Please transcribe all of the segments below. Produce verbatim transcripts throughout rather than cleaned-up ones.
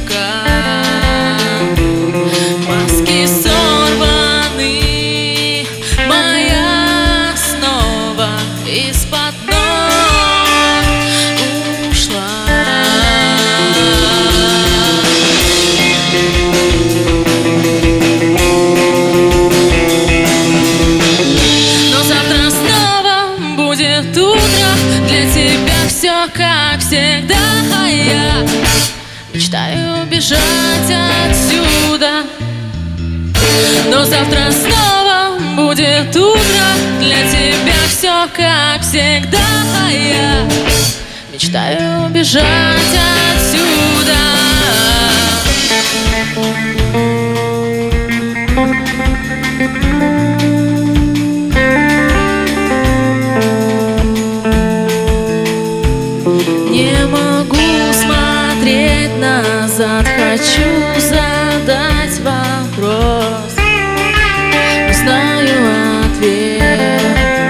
века. Маски сорваны, моя снова из-под ног ушла. Но завтра снова будет утро, для тебя все как всегда. А я мечтаю бежать отсюда. Но завтра снова будет утро, для тебя все как всегда. А я мечтаю бежать отсюда. Не могу смотреть назад, хочу задать вопрос, знаю ответ.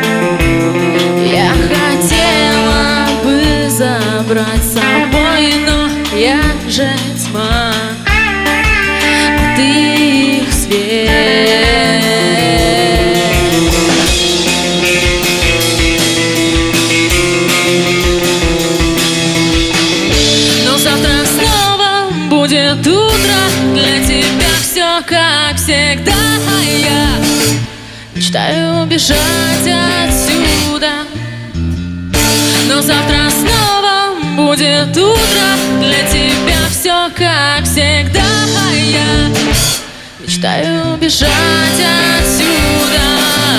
Я хотела бы забрать с собой, но я же тьма, а ты их свет. Но завтра снова будет утро, для тебя все как всегда. А я мечтаю бежать отсюда. Но завтра снова будет утро, для тебя все как всегда. А я мечтаю бежать отсюда.